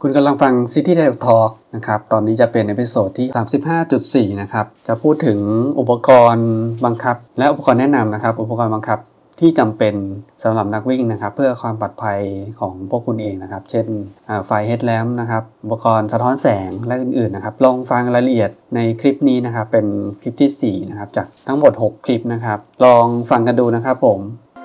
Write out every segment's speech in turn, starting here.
คุณกำลังฟัง City Life Talk นะครับตอนนี้จะเป็นเอพิโซดที่ 35.4 นะครับจะพูดถึงอุปกรณ์บังคับและอุปกรณ์แนะนำนะครับอุปกรณ์บังคับที่จำเป็นสำหรับนักวิ่งนะครับเพื่อความปลอดภัยของพวกคุณเองนะครับเช่นไฟ headlamp นะครับอุปกรณ์สะท้อนแสงและอื่นๆนะครับลองฟังรายละเอียดในคลิปนี้นะครับเป็นคลิปที่4นะครับจากทั้งหมด6คลิปนะครับลองฟังกันดูนะครับผม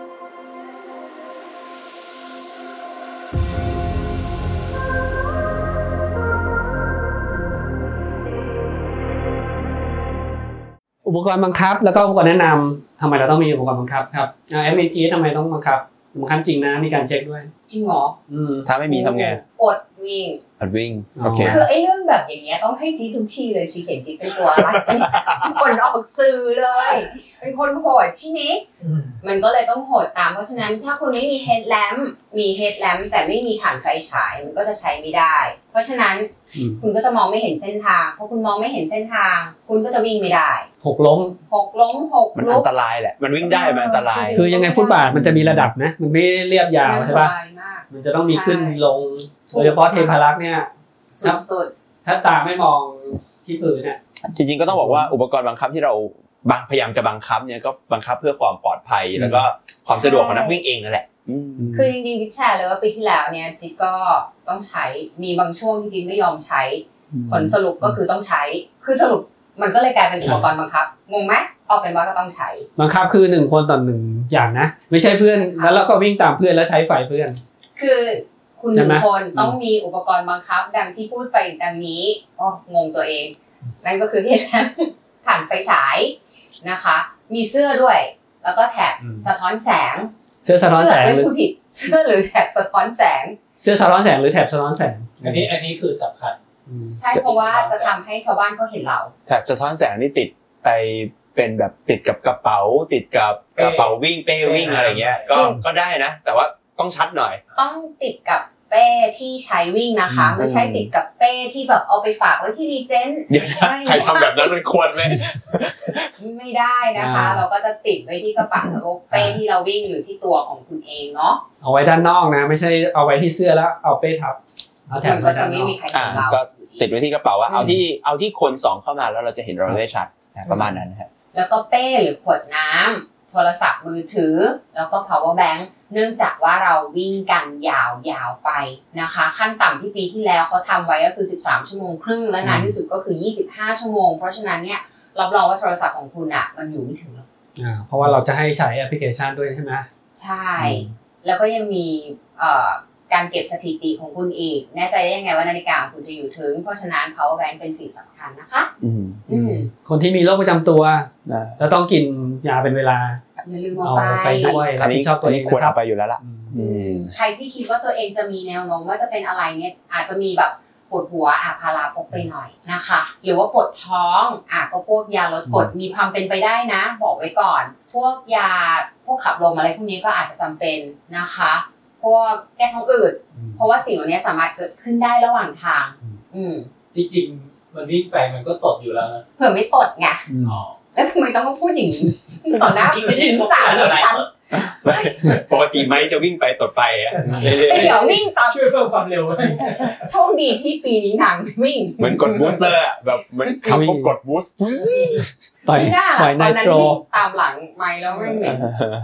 อุปกรณ์บังคับแล้วก็อุปกรณ์แนะนำทำไมเราต้องมีอุปกรณ์บังคับครับFMT ทำไมต้องบังคับจริงนะมีการเช็คด้วยจริงเหรอถ้าไม่มีทำไงอดวิ่งโอเคคือไอ้เรื่องแบบอย่างเงี้ยต้องให้จี๊ดทุกทีเลยจี๊ดเห็นจี๊ดเป็นตัวอะไรคนออกสื่อเลยเป็นคนโหดใช่ไหมมันก็เลยต้องโหดตามเพราะฉะนั้นถ้าคุณไม่มีเฮดแลมป์แต่ไม่มีถ่านไฟฉายมันก็จะใช้ไม่ได้เพราะฉะนั้นคุณก็จะมองไม่เห็นเส้นทางพอคุณมองไม่เห็นเส้นทางคุณก็จะวิ่งไม่ได้หกล้มมันอันตรายแหละมันวิ่งได้มันอันตรายคือยังไงฟุตบาทมันจะมีระดับนะมันไม่เรียบยาวใช่ป่ะมันจะต้องมีขึ้นลงโดยเฉพาะเทพารักษ์เนี่ยสุดถ้าตาไม่มองที่พื้นเนี่ยจริงๆก็ต้องบอกว่าอุปกรณ์บังคับที่เราพยายามจะบังคับเนี่ยก็บังคับเพื่อความปลอดภัยแล้วก็ความสะดวกของนักวิ่งเองนั่นแหละคือจริงๆจิ๊กแชร์เลยว่าปีที่แล้วเนี่ยจิ๊กก็ต้องใช้มีบางช่วงที่จิ๊กไม่ยอมใช้ผลสรุปก็คือต้องใช้คือสรุปมันก็เลยกลายเป็นอุปกรณ์บังคับงงไหมเอาเป็นว่าก็ต้องใช้บังคับคือ1คนต่อ1อย่างนะไม่ใช่เพื่อนแล้วเราก็วิ่งตามเพื่อนแล้วใช้ไฟเพื่อนคือคุณ1คนต้องมีอุปกรณ์บังคับดังที่พูดไปดังนี้งงตัวเองนั่นก็คือที่ถ่านไฟฉายนะคะมีเสื้อด้วยแล้วก็แถบสะท้อนแสงเสื้อสะท้อนแสงไม่พูดผิดเสื้อหรือแถบสะท้อนแสงเสื้อสะท้อนแสงหรือแถบสะท้อนแสงอันนี้คือสำคัญใช่เพราะว่าจะทำให้ชาวบ้านเขาเห็นเราแถบสะท้อนแสงนี่ติดไปเป็นแบบติดกับกระเป๋าติดกับกระเป๋าวิ่งเป้วิ่งอะไรเงี้ยก็ได้นะแต่ว่าต้องชัดหน่อยต้องติดกับเป้ที่ใช้วิ่งนะคะไม่ใช่ติดกับเป้ที่แบบเอาไปฝากไว้ที่รีเจนต์เดี๋ยวนะใครทำแบบนั้นมันควรไหมไม่ได้นะคะเราก็จะติดไว้ที่กระเป๋าเป้ที่เราวิ่งหรือที่ตัวของคุณเองเนาะเอาไว้ด้านนอกนะไม่ใช่เอาไว้ที่เสื้อแล้วเอาเป้ทับเอาแถบก็จะไม่มีใครเห็นเราก็ติดไว้ที่กระเป๋าว่าเอาที่คน2เข้ามาแล้วเราจะเห็นเราได้ชัดประมาณนั้นนะครับแล้วก็เป้หรือขวดน้ำโทรศัพท์มือถือแล้วก็ power bank เนื่องจากว่าเราวิ่งกันยาวๆไปนะคะขั้นต่ำที่ปีที่แล้วเขาทำไว้ก็คือ13ชั่วโมงครึ่งและนานที่สุดก็คือ25ชั่วโมงเพราะฉะนั้นเนี่ยรับรองว่าโทรศัพท์ของคุณอ่ะมันอยู่ไม่ถึงหรอกเพราะว่าเราจะให้ใช้แอปพลิเคชันด้วยใช่ไหมใช่แล้วก็ยังมีการเก็บสถิติของคุณอีกแน่ใจได้ยังไงว่านาฬิกาของคุณจะอยู่ถึงเพราะฉะนั้น power bank เป็นสิ่งสำคัญนะคะคนที่มีโรคประจำตัวแล้วต้องกินยาเป็นเวลาอย่าลืมเอาไปด้วยรับผิดชอบตัวเองควรเอาไปอยู่แล้วล่ะใครที่คิดว่าตัวเองจะมีแนวโน้มว่าจะเป็นอะไรเนี่ยอาจจะมีแบบปวดหัวพาราพกไปหน่อยนะคะหรือว่าปวดท้องก็พวกยาลดกรดมีความเป็นไปได้นะบอกไว้ก่อนพวกยาพวกขับลมอะไรพวกนี้ก็อาจจะจำเป็นนะคะพวกแก้ท้องอืดเพราะว่าสิ่งเหล่านี้สามารถเกิดขึ้นได้ระหว่างทางจริงๆมันวิ่งไปมันก็ตดอยู่แล้วนะเผื่อไม่ตดไงแล้วทำไมต้องมาพูดอย่างนี้ต่อหน้าหญิงสาวเนี่ยฉันปกติไหมจะวิ่งไปตดไปอ่ะเดี๋ยววิ่งตามช่วยเพิ่มความเร็วโชคดีที่ปีนี้นางวิ่งเหมือนกดบูสเตอร์อ่ะแบบเหมือนขับกดบูสต์ต่อยไนโตรตามหลังไมค์แล้วไม่เหม็น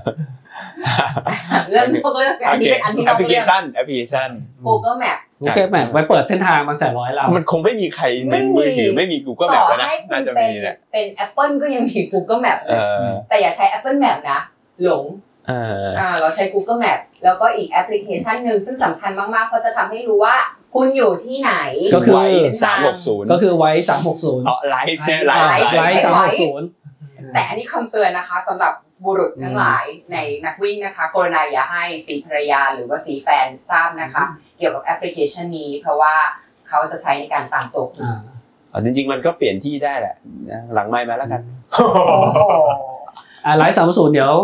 เริ่มเลิกอันนี้เป็นอันที่แอปพลิเคชัน Google Map ไว้เปิดเส้นทางบางแสนร้อยลำมันคงไม่มีใครในมือถือไม่มี Google Map แล้วนะน่าจะมีแหละเป็น Apple ก็ยังมี Google Map แต่อย่าใช้ Apple Map นะหลงเราใช้ Google Map แล้วก็อีกแอปพลิเคชันนึงซึ่งสำคัญมากๆเพราะจะทำให้รู้ว่าคุณอยู่ที่ไหนก็คือ 360 ก็คือไว้360 ไลฟ์ 360 แต่อันนี้คำเตือนนะคะสำหรับบุรุษทั้งหลายในนักวิ่งนะคะกรณีอย่าให้สีภรรยาหรือว่าสีแฟนทราบนะคะเกี่ยวกับแอปพลิเคชันนี้เพราะว่าเขาจะใช้ในการตามตัวคุณจริงๆมันก็เปลี่ยนที่ได้แหละหลังไมค์มาแล้วกันไลฟ์360เดี๋ยว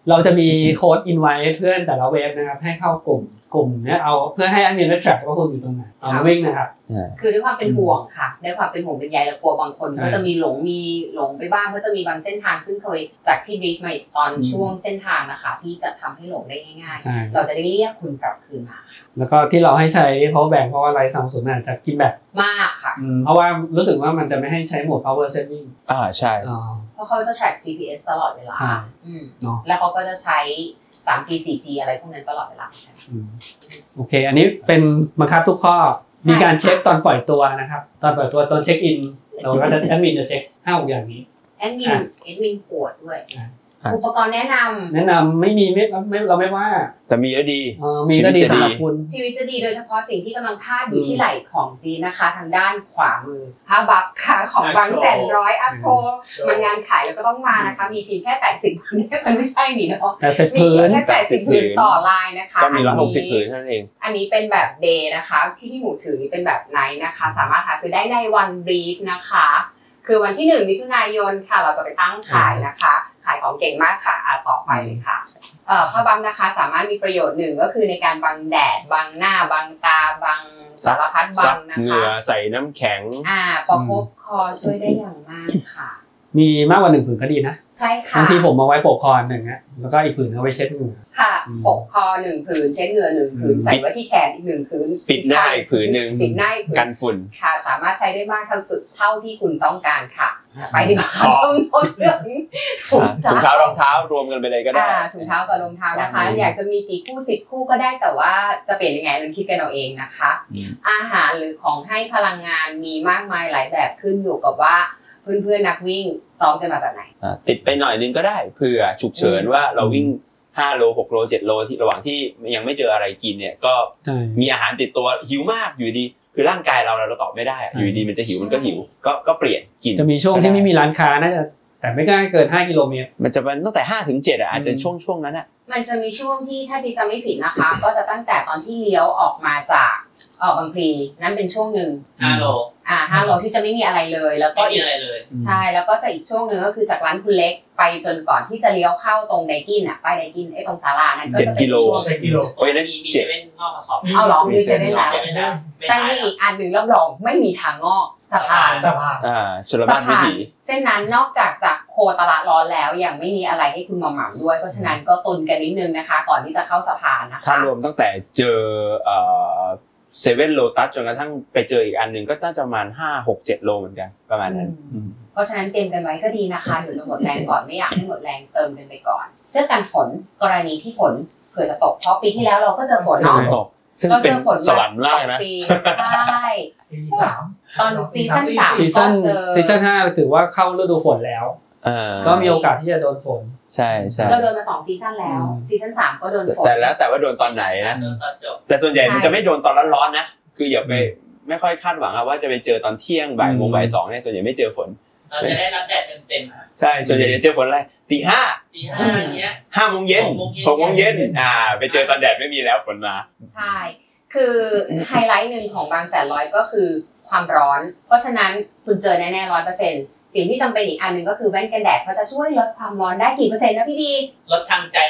เราจะมีโค้ด invite เพื่อนแต่ละเว็บนะครับให้เข้ากลุ่มเนี้ยเอาเพื่อให้แอดมินได้ track ว่าคุณอยู่ตรงไหนตอนวิ่งนะครับคือด้วยความเป็นห่วงค่ะด้วยความเป็นห่วงเป็นใยและกลัวบางคนก็จะมีหลงไปบ้างเพราะจะมีบางเส้นทางซึ่งเคยจากที่บรีฟมาตอนช่วงเส้นทางนะคะที่จะทำให้หลงได้ง่ายๆเราจะได้เรียกคุณกลับคืนมาค่ะแล้วก็ที่เราให้ใช้ power bank เพราะว่าไลท์30อาจจะกินแบตมากค่ะเพราะว่ารู้สึกว่ามันจะไม่ให้ใช้โหมด power saving ใช่เพราะเขาจะ track GPS ตลอดเวลาแล้วเขาก็จะใช้ 3G 4G อะไรพวกนั้นตลอดเวลาโอเคอันนี้เป็นบังคับทุกข้อมีการเช็คตอนปล่อยตัวนะครับตอนปล่อยตัวตอนเช็คอินเราก็จะแอดมินจะเช็ค5-6อย่างนี้แอดมินปวดด้วยอุปกรณ์แนะนำไม่มีเราไม่ว่าแต่มีแล้วดีมีแล้วดีสำหรับคุณชีวิตจะดีโดยเฉพาะสิ่งที่กำลังพาดอยู่ที่ไหล่ของจีนะคะทางด้านขวามือผ้าบัฟค่ะของบางแสนร้อยโชว์มันงานขายแล้วก็ต้องมานะคะมีเพียงแค่80ผืนมันไม่ใช่นี่เนาะมีแค่80ผืนต่อลายนะคะก็มี160ผืนเท่านั้นเองอันนี้เป็นแบบเดย์นะคะที่พี่หมูถือนี่เป็นแบบไนท์นะคะสามารถหาซื้อได้ในวันบรีฟนะคะคือวันที่1มิถุนายนค่ะเราจะไปตั้งขายนะคะขายของเก่งมากค่ะต่อไปเลยค่ะผ้าบัฟนะคะสามารถมีประโยชน์หนึ่งก็คือในการบังแดดบังหน้าบังตาบังสารพัดบังนะคะเหงื่อใส่น้ำแข็งประคบคอช่วยได้อย่างมากค่ะมีมากกว่า1ผืนก็ดีนะใช่ค่ะบางทีผมมาไว้ปกคอ1นะแล้วก็อีกผืนเอาไว้เช็ดเหงื่อค่ะปกคอ1ผืนเช็ดเหงื่อ1ผืนใส่ไว้ที่แขนอีก1ผืนปิดหน้าอีกผืนนึงปิดหน้ากันฝุ่นค่ะสามารถใช้ได้มากเท่าที่คุณต้องการค่ะไปดีกว่าต้องเรื่องถุงเท้ารองเท้ารวมกันไปเลยก็ได้ถุงเท้ากับรองเท้านะคะอยากจะมีกี่คู่10คู่ก็ได้แต่ว่าจะเปลี่ยนยังไงนั้นคิดกันเอาเองนะคะอาหารหรือของให้พลังงานมีมากมายหลายแบบขึ้นอยู่กับว่าเพื่อนๆนักวิ่งซ้อมกันมาแบบไหนติดไปหน่อยนึงก็ได้เผื่อฉุกเฉินว่าเราวิ่ง5โล6โล7โลที่ระหว่างที่ยังไม่เจออะไรกินเนี่ยก็มีอาหารติดตัวหิวมากอยู่ดีคือร่างกายเราตอบไม่ได้อยู่ดีมันจะหิวมันก็หิวก็เปลี่ยนกินจะมีช่วงที่ไม่มีร้านค้าน่าจะแต่ไม่ได้เกิน5กิโลเมตรมันจะเป็นตั้งแต่5ถึง7อาจจะช่วงนั้นน่ะมันจะมีช่วงที่ถ้าจีจำไม่ผิดนะคะก็จะตั้งแต่ตอนที่เลี้ยวออกมาจากบางพลีนั่นเป็นช่วงนึง 5โล 5โลที่จะไม่มีอะไรเลยแล้วก็อีกใช่แล้วก็จะอีกช่วงนึงก็คือจากร้านคุณเล็กไปจนก่อนที่จะเลี้ยวเข้าตรงไดกินป้ายไดกินตรงศาลานั้นก็จะเป็นช่วง 7กิโลโอ้ยนั่นมี7นอกมาสอบเอาหรอมี7แล้วแต่มีอีกอันนึงรับรองไม่มีทางงอกสะพานชลบ้านวิถีเส้นนั้นนอกจากโคตลาดร้อนแล้วยังไม่มีอะไรให้คุณหม่ำด้วยเพราะฉะนั้นก็ตุนกันนิดนึงนะคะก่อนที่จะเข้าสะพานนะคะถ้ารวมตั้งแต่เจอเซเว่นโลตัสจนกระทั่งไปเจออีกอันนึงก็น่าจะประมาณ5 6 7โลเหมือนกันประมาณนั้นเพราะฉะนั้นเตรียมกันไว้ก็ดีนะคะเดี๋ยวจะหมดแรงก่อนไม่อยากให้หมดแรงเติมกันไปก่อนเสื้อกันฝนกรณีที่ฝนเผื่อจะตกเพราะปีที่แล้วเราก็เจอฝนเนาะซึ่งเป็นสวรรค์มากนะใช่ตอนซีซั่น3 ซีซั่น5ถือว่าเข้าฤดูฝนแล้วก็มีโอกาสที่จะโดนฝนใช่เราโดนมา2ซีซั่นแล้วซีซั่น3ก็โดนฝนแต่ว่าโดนตอนไหนนะแต่ส่วนใหญ่มันจะไม่โดนตอนร้อนๆนะคืออย่าไปไม่ค่อยคาดหวังว่าจะไปเจอตอนเที่ยงบ่ายโมงบ่าย2เนี่ยส่วนใหญ่ไม่เจอฝนเราจะได้รับแดดเต็มๆใช่ส่วนใหญ่จะเจอฝนอะไรตีห้าอย่างเงี้ย5 โมงเย็น6 โมงเย็นไปเจอตอนแดดไม่มีแล้วฝนมาใช่คือไฮไลท์นึงของบางแสนร้อยก็คือความร้อนเพราะฉะนั้นคุณเจอแน่ๆ 100%สิ่งที่จำเป็นอีกอันนึงก็คือแว่นกันแดดเพราะจะช่วยลดความร้อนได้กี่เปอร์เซ็นต์นะพี่บีลดทางใจได้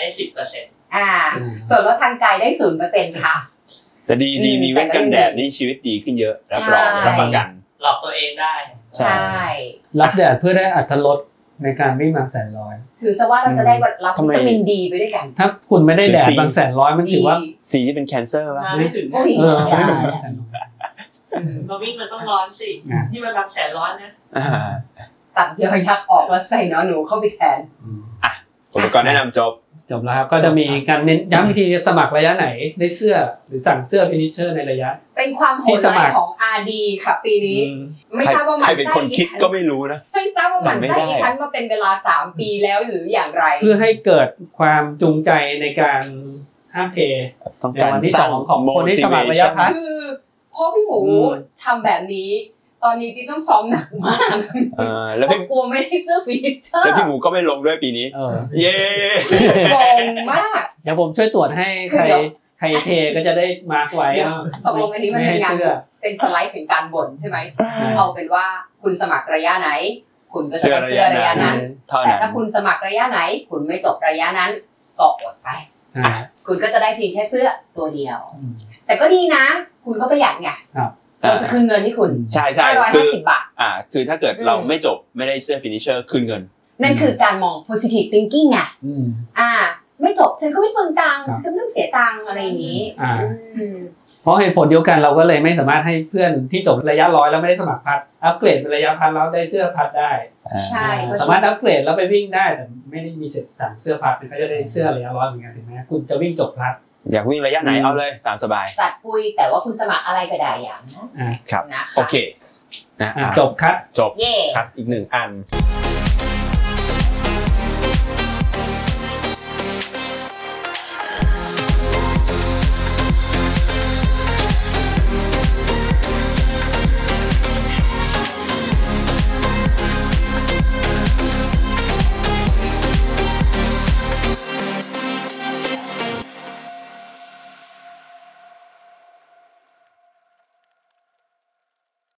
10% ส่วนลดทางใจได้ 0% ค่ะแต่ดีมีแว่นกันแดดนี่ชีวิตดีขึ้นเยอะรับรองรับประกันหลอกตัวเองได้ใช่รับแดดเพื่อได้อรรถรสในการวิ่งบางแสนร้อยถือซะว่าเราจะได้รับวิตามินดีไปด้วยกันถ้าคุณไม่ได้แดดบางแสนร้อยมันถือว่าสีที่เป็นแคนเซอร์ป่ะไม่ถึงไม่ถึงบางแสนร้อยมาวิ่งมันต้องร้อนสิที่มันบางแสนร้อนนะตัดยอยักษ์ออกแล้วใส่น้อหนูเข้าไปแทนอุปกรณ์แนะนำจบแล้วครับก็จะมีการเน้นย้ำวิธีสมัครระยะไหนได้เสื้อหรือสั่งเสื้อฟินิชเชอร์ในระยะเป็นความโหดร้ายของ RD ค่ะปีนี้ไม่ทราบว่ามันใครเป็นคนคิดก็ไม่รู้นะไม่ทราบว่ามันใช่ดิฉันมาเป็นเวลา3 ปีแล้วหรืออย่างไรเพื่อให้เกิดความจูงใจในการห้ามเทในวันที่2ของคนที่สมัครระยะพัฒน์คือเพราะพี่หมูทำแบบนี้ตอนนี้จิ๊บต้องซ้อมหนักมากแล้วกลัวไม่ได้เสื้อฟินิชเชอร์แล้วพี่หมูก็ไม่ลงด้วยปีนี้เย้งงมากเดี๋ยวผมช่วยตรวจให้ใครเทก็จะได้มาร์คไว้ตกลงอันนี้มันเป็นงานเป็นสไลด์ถึงการบ่นใช่ไหมเอาเป็นว่าคุณสมัครระยะไหนคุณก็จะได้เสื้อระยะนั้นแต่ถ้าคุณสมัครระยะไหนคุณไม่จบระยะนั้นก็อดไปอ่าคุณก็จะได้เพียงแค่เสื้อตัวเดียว แต่ก็ดีนะ คุณก็ประหยัดไงเราจะคืนเงินให้คุณใช่ใช่คือ 550 บาทคือถ้าเกิดเราไม่จบไม่ได้เสื้อฟินิชเชอร์คืนเงินนั่นคือการมอง positive thinking ไงไม่จบฉันก็ไม่เปลืองตังค์ฉันก็ไม่ต้องเสียตังค์อะไรอย่างนี้เพราะเหตุผลเดียวกันเราก็เลยไม่สามารถให้เพื่อนที่จบระยะ100แล้วไม่ได้สมัครพัดอัปเกรดเป็นระยะพัดแล้วได้เสื้อพัดได้ใช่สามารถอัปเกรดแล้วไปวิ่งได้แต่ไม่ได้มีสิทธิ์สั่งเสื้อพัดก็จะได้เสื้อระยะ100เหมือนกันถึงแม้คุณจะวิ่งจบพัดอยากวิ่งระยะไหนเอาเลยตามสบายจัดปุยแต่ว่าคุณสมัครอะไรก็ได้อย่างนะครับโอเคจบครับจบคัดอีก1 อัน